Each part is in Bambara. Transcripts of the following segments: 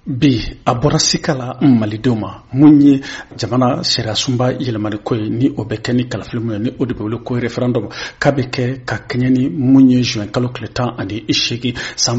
bi a bɔra sika la malidenw ma mun ye jamana sariya sunba yɛlɛmani ko ye ni o bɛ kɛ ni kalafili mun ye ni o de bɛ wele ko referendum k'a bɛ kɛ ka kɛɲɛ ni mun ye juin kalo tile 18 san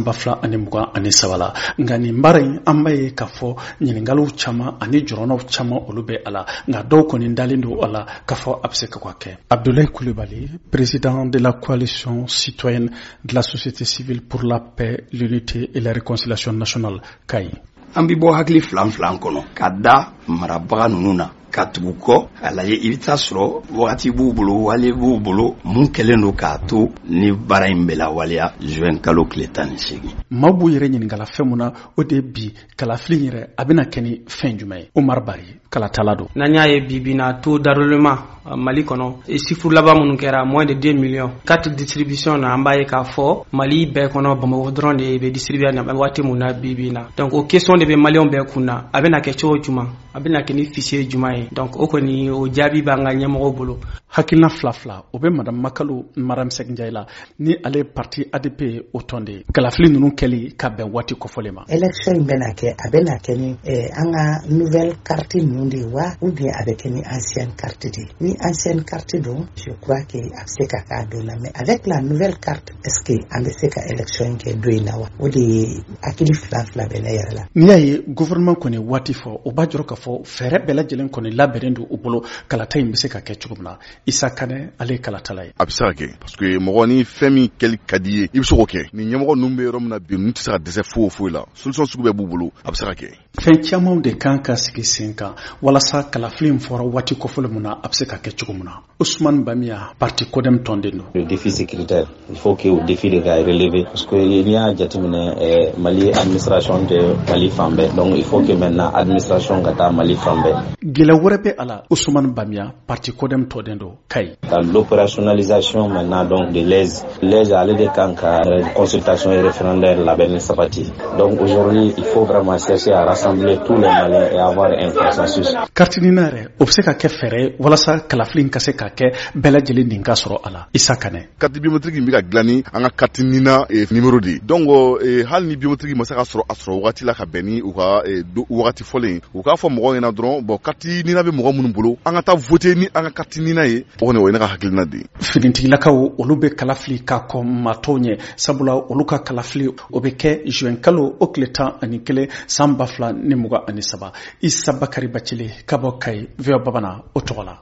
2023 la nka nin baara in an b'a ye k'a fɔ ɲininkaliw caman ani jɔrɔnaw caman olu bɛ a la nka dɔw kɔni dalen don a la k'a fɔ a bɛ se ka kɛ. Abdoulaye Coulibaly, président de la coalition citoyenne de la société civile pour la paix, l'unité et la réconciliation nationale CAI. An bi bɔ hakili filan kɔnɔ ka da marabaga ninnu na ka tugu kɔ a lajɛ i bɛ taa sɔrɔ wagati b'u bolo wale b'u bolo mun kɛlen don k'a to ni baara in bɛ lawaleya juin kalo tile 18. Maaw b'u yɛrɛ ɲininkala fɛn mun na o de bi kalafili yɛrɛ a bɛna kɛ ni fɛn jumɛn ye. Umar Bari kalatala don. N'an y'a ye bi na taux d'enrôlement Mali kɔnɔ chiffre laban minnu kɛra moins de 2 millions carte distribution na an b'a ye k'a fɔ Mali bɛɛ kɔnɔ Bamako dɔrɔn de bɛ distribuer na waati mun na bi na donc o question de bɛ maliyɛnw bɛɛ kun na a bɛna kɛ cogo jumɛn a bɛna kɛ ni fichier jumɛn ye donc o kɔni o jaabi b'an ka ɲɛmɔgɔw bolo. Hakilina fila o bɛ madame Makalu Maram Seck Ndiaye la ni ale parti ADP ye o tɔn de kalafili ninnu kɛli ka bɛn waati kɔfɔlen ma. Élection in bɛna kɛ a bɛna kɛ ni an ka nouvelle carte ninnu de wa ou bien a bɛ kɛ ni ancienne carte de ni ancienne carte don je crois que a bɛ se ka k'a don na mais avec la nouvelle carte est-ce que an bɛ se ka élection kɛ don in na wa o de ye hakili fila bɛ ne yɛrɛ la. N'i y'a ye gouvernement kɔni waati fɔ o b'a jɔrɔ k'a fɔ fɛɛrɛ bɛɛ lajɛlen kɔni labɛnnen don u bolo kalata in bɛ se ka kɛ cogo min na. Isa Kane ale kalatala ye. A bɛ se ka kɛ parce que mɔgɔ ni fɛn min kɛli ka di ye i bɛ se k'o kɛ ni ɲɛmɔgɔ ninnu bɛ yɔrɔ min na bi ninnu tɛ se ka dɛsɛ foyi la solution sugu bɛɛ b'u bolo a bɛ se ka kɛ. Fɛn camanw de kan ka sigi sen kan walasa kalafili in fɔra waati kɔfɔlen mun na a bɛ se ka kɛ cogo min na. Ousmane Bamiya parti Codem tɔnden don. Le défi sécuritaire il faut que o défi de ka relever parce que n'i y'a jateminɛ Mali administration de Mali fan bɛɛ donc il faut que maintenant administration ka taa Mali fan bɛɛ. Gɛlɛya wɛrɛ bɛ a la Ousmane Bamiya parti Codem tɔnden don CAI. L'opérationnalisation maintenant donc de l'AISE ale de kan ka consultation et référendaire labɛnni sabati donc aujourd'hui il faut vraiment chercher à rassembler tous les Maliens et avoir un consensus. Carte nina yɛrɛ o bɛ se ka kɛ fɛɛrɛ walasa kalafili in ka se ka kɛ bɛɛ lajɛlen nin ka sɔrɔ a la. Isa Kane. Carte biométrique in bɛ ka dilan ni an ka carte nina numéro de donc hali ni biométrique ma se ka sɔrɔ a sɔrɔ wagati la ka bɛn ni u ka wagati fɔlen u k'a fɔ mɔgɔw ɲɛna dɔrɔn bon carte nina bɛ mɔgɔ minnu bolo an ka taa voter ni an ka carte nina ye o kɔni o ye ne ka hakilina de ye. Finitigilakaw olu bɛ kalafili k'a kɔ matɔw ɲɛ sabula olu ka kalafili o bɛ kɛ juin kalo o tile 11 san 2023. Isa Bakari Bacili ka bɔ CAI VOA Bamana o tɔgɔ la.